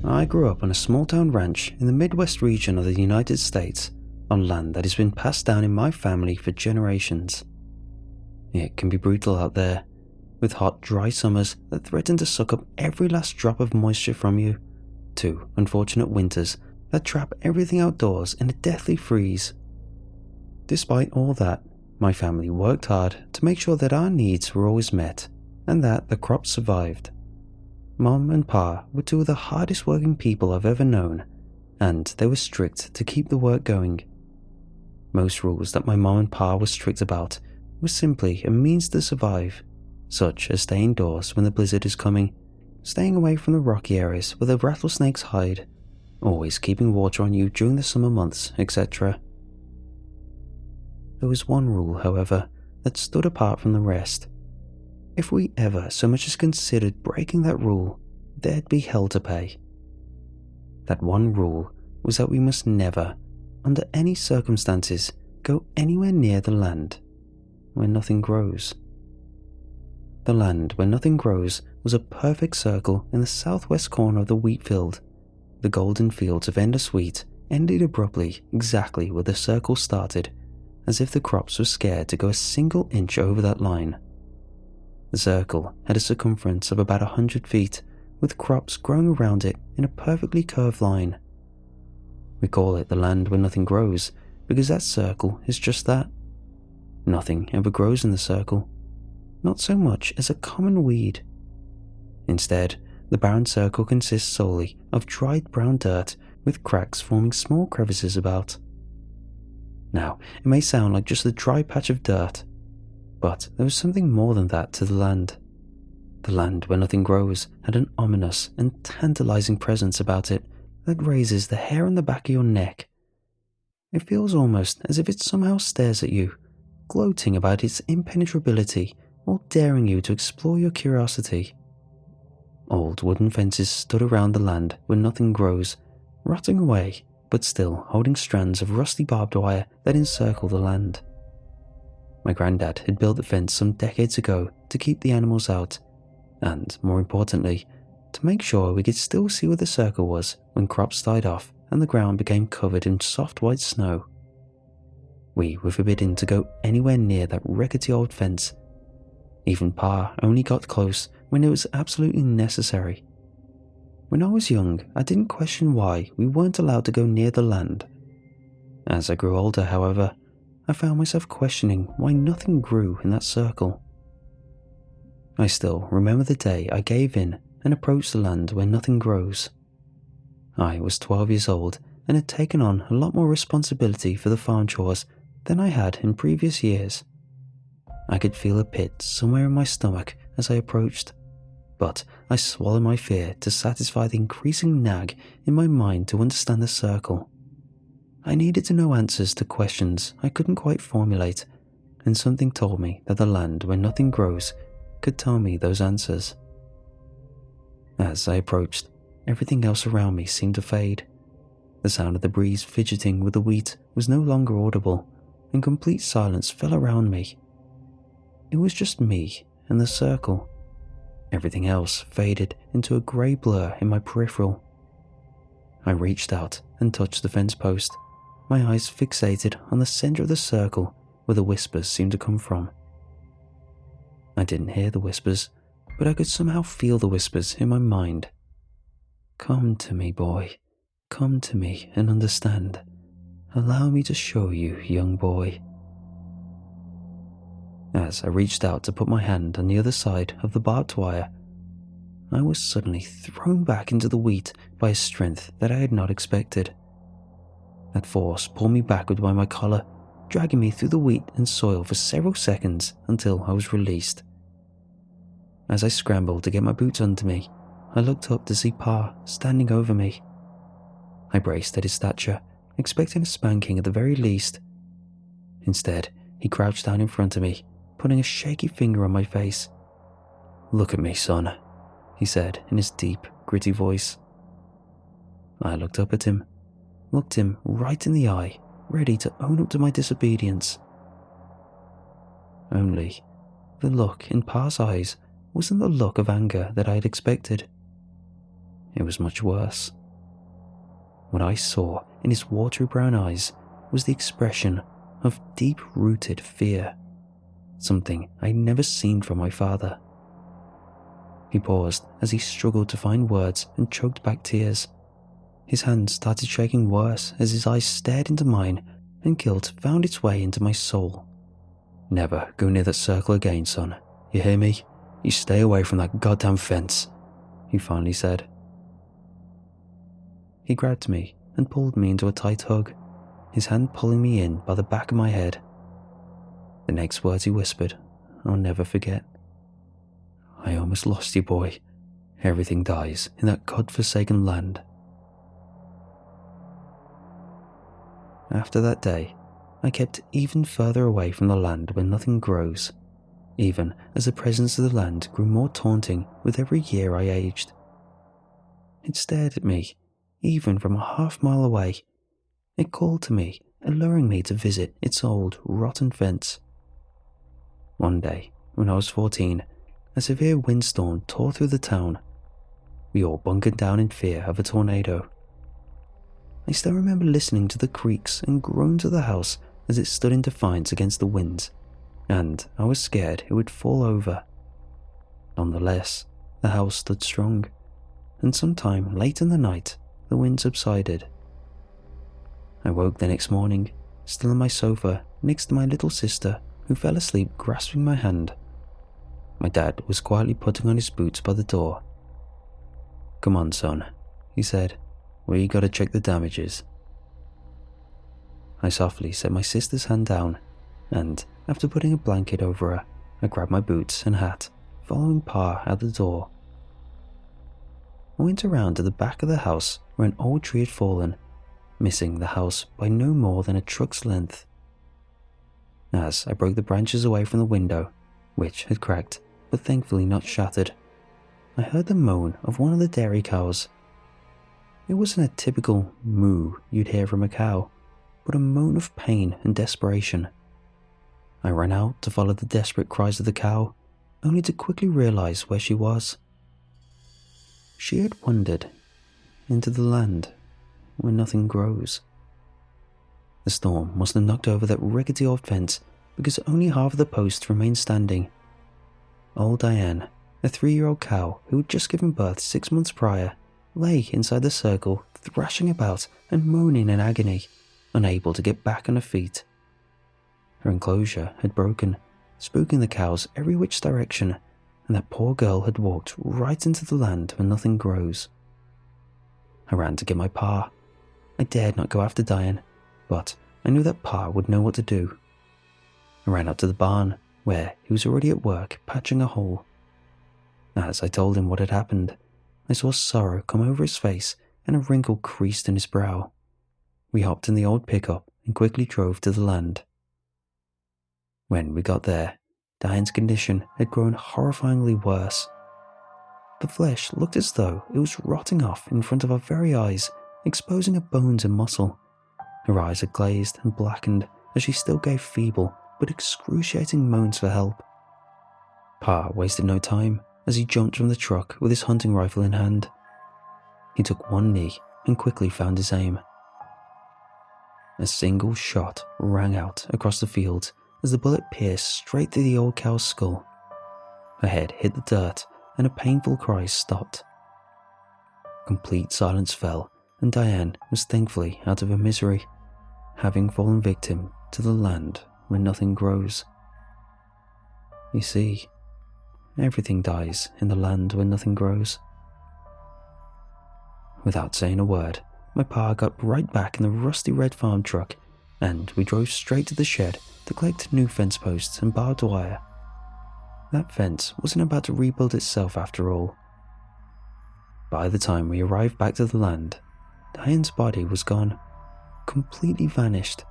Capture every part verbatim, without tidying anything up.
I grew up on a small-town ranch in the Midwest region of the United States, on land that has been passed down in my family for generations. It can be brutal out there, with hot, dry summers that threaten to suck up every last drop of moisture from you, to unfortunate winters that trap everything outdoors in a deathly freeze. Despite all that, my family worked hard to make sure that our needs were always met, and that the crops survived. Mom and Pa were two of the hardest working people I've ever known, and they were strict to keep the work going. Most rules that my mom and Pa were strict about were simply a means to survive, such as staying indoors when the blizzard is coming, staying away from the rocky areas where the rattlesnakes hide, always keeping water on you during the summer months, et cetera. There was one rule, however, that stood apart from the rest. If we ever so much as considered breaking that rule, there'd be hell to pay. That one rule was that we must never, under any circumstances, go anywhere near the land where nothing grows. The land where nothing grows was a perfect circle in the southwest corner of the wheat field. The golden fields of endless wheat ended abruptly exactly where the circle started, as if the crops were scared to go a single inch over that line. The circle had a circumference of about a hundred feet, with crops growing around it in a perfectly curved line. We call it the land where nothing grows because that circle is just that. Nothing ever grows in the circle, not so much as a common weed. Instead, the barren circle consists solely of dried brown dirt with cracks forming small crevices about. Now, it may sound like just a dry patch of dirt, but there was something more than that to the land. The land where nothing grows had an ominous and tantalizing presence about it that raises the hair on the back of your neck. It feels almost as if it somehow stares at you, gloating about its impenetrability or daring you to explore your curiosity. Old wooden fences stood around the land where nothing grows, rotting away, but still holding strands of rusty barbed wire that encircle the land. My granddad had built the fence some decades ago to keep the animals out, and, more importantly, to make sure we could still see where the circle was when crops died off and the ground became covered in soft white snow. We were forbidden to go anywhere near that rickety old fence. Even Pa only got close when it was absolutely necessary. When I was young, I didn't question why we weren't allowed to go near the land. As I grew older, however, I found myself questioning why nothing grew in that circle. I still remember the day I gave in and approached the land where nothing grows. I was twelve years old and had taken on a lot more responsibility for the farm chores than I had in previous years. I could feel a pit somewhere in my stomach as I approached, but I swallowed my fear to satisfy the increasing nag in my mind to understand the circle. I needed to know answers to questions I couldn't quite formulate, and something told me that the land where nothing grows could tell me those answers. As I approached, everything else around me seemed to fade. The sound of the breeze fidgeting with the wheat was no longer audible, and complete silence fell around me. It was just me and the circle. Everything else faded into a grey blur in my peripheral. I reached out and touched the fence post, my eyes fixated on the centre of the circle where the whispers seemed to come from. I didn't hear the whispers, but I could somehow feel the whispers in my mind. Come to me, boy. Come to me and understand. Allow me to show you, young boy. As I reached out to put my hand on the other side of the barbed wire, I was suddenly thrown back into the wheat by a strength that I had not expected. That force pulled me backward by my collar, dragging me through the wheat and soil for several seconds until I was released. As I scrambled to get my boots under me, I looked up to see Pa standing over me. I braced at his stature, expecting a spanking at the very least. Instead, he crouched down in front of me, putting a shaky finger on my face. "Look at me, son," he said in his deep, gritty voice. I looked up at him, looked him right in the eye, ready to own up to my disobedience. Only, the look in Pa's eyes wasn't the look of anger that I had expected. it was much worse. What I saw in his watery brown eyes was the expression of deep-rooted fear, something I'd never seen from my father. He paused as he struggled to find words and choked back tears. His hands started shaking worse as his eyes stared into mine, and guilt found its way into my soul. "Never go near that circle again, son. You hear me? You stay away from that goddamn fence," he finally said. He grabbed me and pulled me into a tight hug, his hand pulling me in by the back of my head. The next words he whispered, I'll never forget. "I almost lost you, boy. Everything dies in that godforsaken land." After that day, I kept even further away from the land where nothing grows, even as the presence of the land grew more taunting with every year I aged. It stared at me, even from a half mile away. It called to me, alluring me to visit its old, rotten fence. One day, when I was fourteen, a severe windstorm tore through the town. We all bunkered down in fear of a tornado. I still remember listening to the creaks and groans of the house as it stood in defiance against the winds, and I was scared it would fall over. Nonetheless, the house stood strong, and sometime late in the night, the wind subsided. I woke the next morning, still on my sofa next to my little sister, who fell asleep grasping my hand. My dad was quietly putting on his boots by the door. "Come on, son," he said. "We gotta check the damages." I softly set my sister's hand down, and after putting a blanket over her, I grabbed my boots and hat, following Pa out the door. I went around to the back of the house where an old tree had fallen, missing the house by no more than a truck's length. As I broke the branches away from the window, which had cracked but thankfully not shattered, I heard the moan of one of the dairy cows. It wasn't a typical moo you'd hear from a cow, but a moan of pain and desperation. I ran out to follow the desperate cries of the cow, only to quickly realize where she was. She had wandered into the land where nothing grows. The storm must have knocked over that rickety old fence because only half of the posts remained standing. Old Diane, a three-year-old cow who had just given birth six months prior, lay inside the circle, thrashing about and moaning in agony, unable to get back on her feet. Her enclosure had broken, spooking the cows every which direction, and that poor girl had walked right into the land where nothing grows. I ran to get my Pa. I dared not go after Diane, but I knew that Pa would know what to do. I ran up to the barn, where he was already at work patching a hole. As I told him what had happened, I saw sorrow come over his face and a wrinkle creased in his brow. We hopped in the old pickup and quickly drove to the land. When we got there, Diane's condition had grown horrifyingly worse. The flesh looked as though it was rotting off in front of our very eyes, exposing her bones and muscle. Her eyes had glazed and blackened as she still gave feeble but excruciating moans for help. Pa wasted no time as he jumped from the truck with his hunting rifle in hand. He took one knee and quickly found his aim. A single shot rang out across the field as the bullet pierced straight through the old cow's skull. Her head hit the dirt and a painful cry stopped. Complete silence fell, and Diane was thankfully out of her misery, having fallen victim to the land where nothing grows. You see, everything dies in the land where nothing grows. Without saying a word, my Pa got right back in the rusty red farm truck, and we drove straight to the shed to collect new fence posts and barbed wire. That fence wasn't about to rebuild itself after all. By the time we arrived back to the land, Diane's body was gone, completely vanished.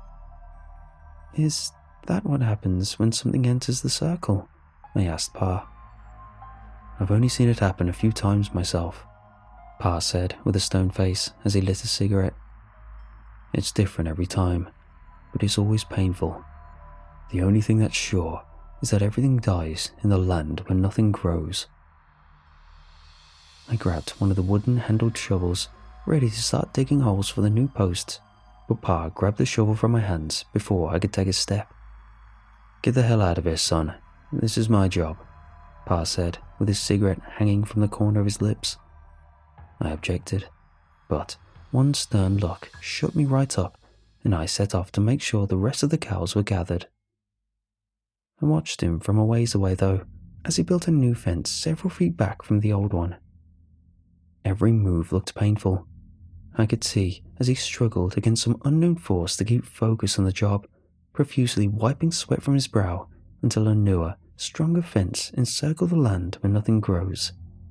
"Is that what happens when something enters the circle?" I asked Pa. "I've only seen it happen a few times myself," Pa said with a stone face as he lit a cigarette. "It's different every time, but it's always painful. The only thing that's sure is that everything dies in the land where nothing grows." I grabbed one of the wooden-handled shovels, ready to start digging holes for the new posts, but Pa grabbed the shovel from my hands before I could take a step. "Get the hell out of here, son. This is my job," Pa said, with his cigarette hanging from the corner of his lips. I objected, but one stern look shut me right up, and I set off to make sure the rest of the cows were gathered. I watched him from a ways away, though, as he built a new fence several feet back from the old one. Every move looked painful. I could see as he struggled against some unknown force to keep focus on the job, profusely wiping sweat from his brow until a newer, stronger fence encircled the land where nothing grows.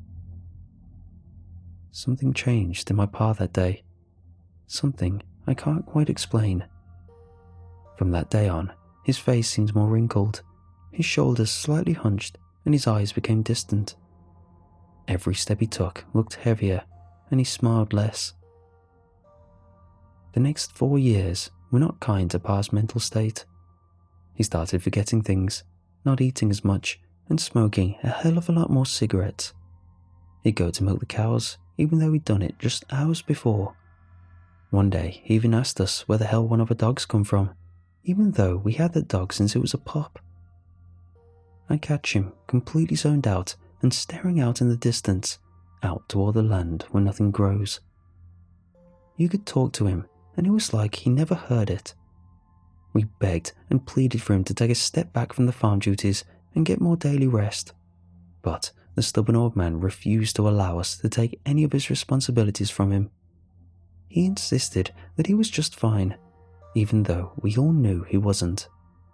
Something changed in my Pa that day. Something I can't quite explain. From that day on, his face seemed more wrinkled, his shoulders slightly hunched, and his eyes became distant. Every step he took looked heavier, and he smiled less. The next four years were not kind to Pa's mental state. He started forgetting things, not eating as much, and smoking a hell of a lot more cigarettes. He'd go to milk the cows, even though he'd done it just hours before. One day, he even asked us where the hell one of our dogs come from, even though we had that dog since it was a pup. I'd catch him completely zoned out and staring out in the distance, out toward the land where nothing grows. You could talk to him, and it was like he never heard it. We begged and pleaded for him to take a step back from the farm duties and get more daily rest, but the stubborn old man refused to allow us to take any of his responsibilities from him. He insisted that he was just fine, even though we all knew he wasn't.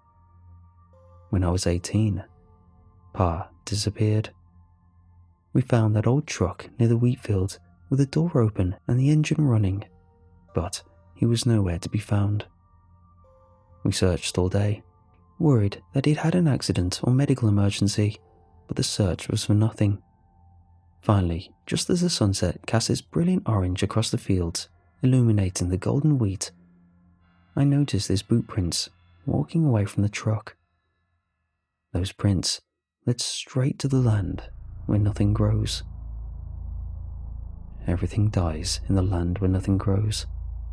When I was eighteen, Pa disappeared. We found that old truck near the wheat field with the door open and the engine running, but he was nowhere to be found. We searched all day, worried that he'd had an accident or medical emergency, but the search was for nothing. Finally, just as the sunset cast its brilliant orange across the fields, illuminating the golden wheat, I noticed his boot prints walking away from the truck. Those prints led straight to the land where nothing grows. Everything dies in the land where nothing grows.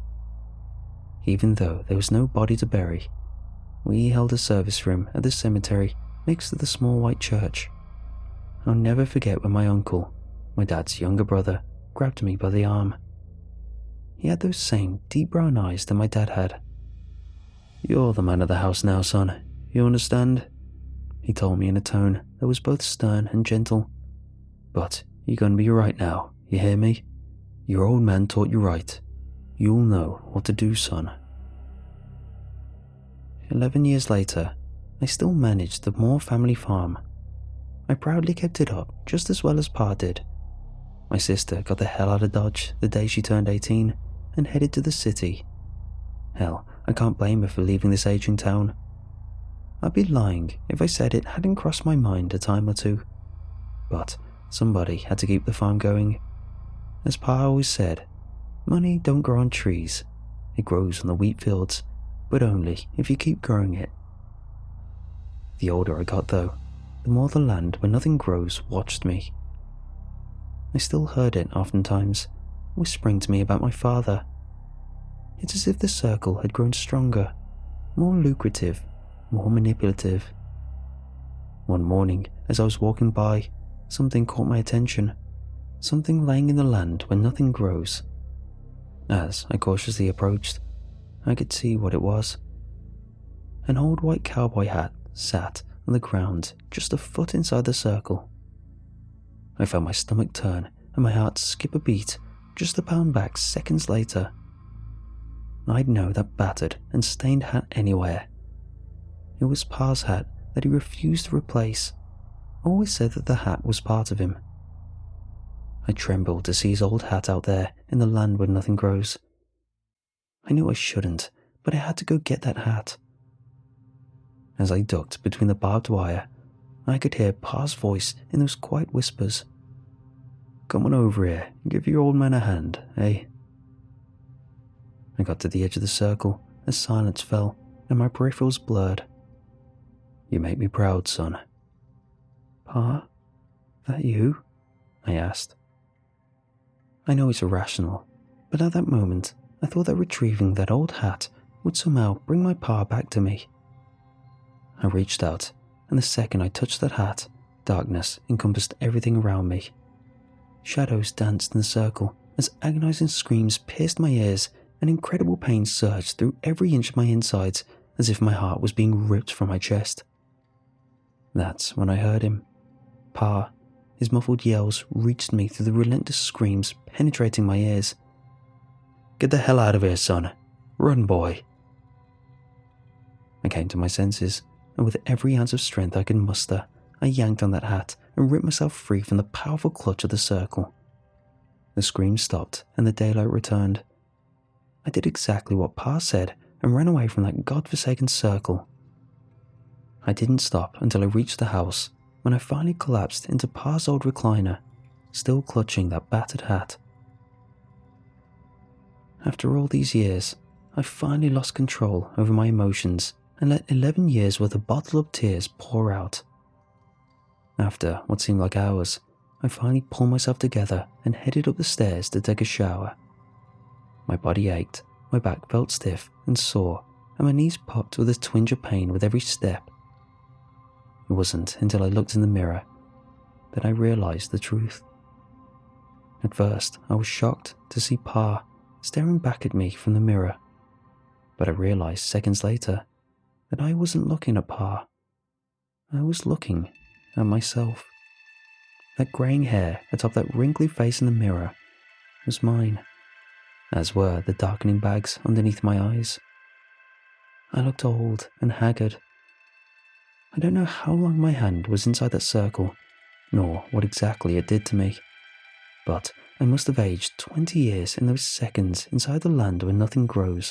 Even though there was no body to bury, we held a service for him at the cemetery next to the small white church. I'll never forget when my uncle, my dad's younger brother, grabbed me by the arm. He had those same deep brown eyes that my dad had. "You're the man of the house now, son. You understand?" He told me in a tone that was both stern and gentle. "But you're going to be right now, you hear me? Your old man taught you right. You'll know what to do, son." Eleven years later, I still managed the Moore family farm. I proudly kept it up just as well as Pa did. My sister got the hell out of Dodge the day she turned eighteen and headed to the city. Hell, I can't blame her for leaving this aging town. I'd be lying if I said it hadn't crossed my mind a time or two. But somebody had to keep the farm going. As Pa always said, money don't grow on trees. It grows on the wheat fields, but only if you keep growing it. The older I got, though, the more the land where nothing grows watched me. I still heard it oftentimes, whispering to me about my father. It's as if the circle had grown stronger, more lucrative, more manipulative. One morning, as I was walking by, something caught my attention, something laying in the land where nothing grows. As I cautiously approached, I could see what it was. An old white cowboy hat sat on the ground just a foot inside the circle. I felt my stomach turn and my heart skip a beat just to pound back seconds later. I'd know that battered and stained hat anywhere. It was Pa's hat that he refused to replace, always said that the hat was part of him. I trembled to see his old hat out there in the land where nothing grows. I knew I shouldn't, but I had to go get that hat. As I ducked between the barbed wire, I could hear Pa's voice in those quiet whispers. "Come on over here and give your old man a hand, eh?" I got to the edge of the circle as silence fell and my peripherals blurred. "You make me proud, son." "Pa? That you?" I asked. I know it's irrational, but at that moment, I thought that retrieving that old hat would somehow bring my Pa back to me. I reached out, and the second I touched that hat, darkness encompassed everything around me. Shadows danced in a circle as agonizing screams pierced my ears and incredible pain surged through every inch of my insides as if my heart was being ripped from my chest. That's when I heard him. Pa. His muffled yells reached me through the relentless screams penetrating my ears. "Get the hell out of here, son. Run, boy." I came to my senses, and with every ounce of strength I could muster, I yanked on that hat and ripped myself free from the powerful clutch of the circle. The screams stopped and the daylight returned. I did exactly what Pa said and ran away from that godforsaken circle. I didn't stop until I reached the house, when I finally collapsed into Pa's old recliner, still clutching that battered hat. After all these years, I finally lost control over my emotions and let eleven years worth of bottled up tears pour out. After what seemed like hours, I finally pulled myself together and headed up the stairs to take a shower. My body ached, my back felt stiff and sore, and my knees popped with a twinge of pain with every step. It wasn't until I looked in the mirror that I realized the truth. At first, I was shocked to see Pa staring back at me from the mirror, but I realized seconds later that I wasn't looking at Pa. I was looking at myself. That greying hair atop that wrinkly face in the mirror was mine, as were the darkening bags underneath my eyes. I looked old and haggard. I don't know how long my hand was inside that circle, nor what exactly it did to me, but I must have aged twenty years in those seconds inside the land where nothing grows.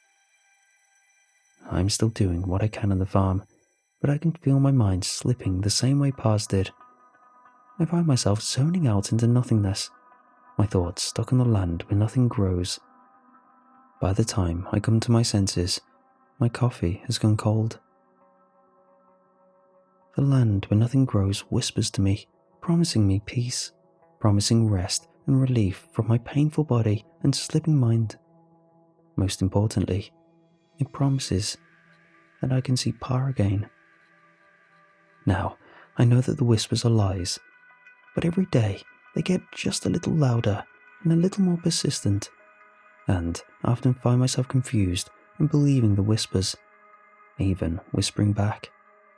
I'm still doing what I can on the farm, but I can feel my mind slipping the same way Pa's did. I find myself zoning out into nothingness, my thoughts stuck on the land where nothing grows. By the time I come to my senses, my coffee has gone cold. The land where nothing grows whispers to me, promising me peace, promising rest and relief from my painful body and slipping mind. Most importantly, it promises that I can see Pa again. Now, I know that the whispers are lies, but every day they get just a little louder and a little more persistent, and I often find myself confused and believing the whispers, even whispering back.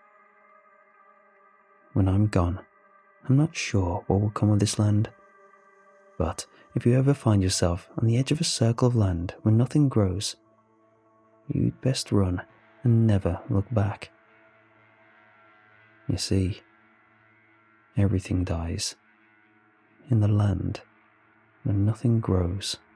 When I'm gone, I'm not sure what will come of this land, but if you ever find yourself on the edge of a circle of land where nothing grows, you'd best run and never look back. You see, everything dies in the land where nothing grows.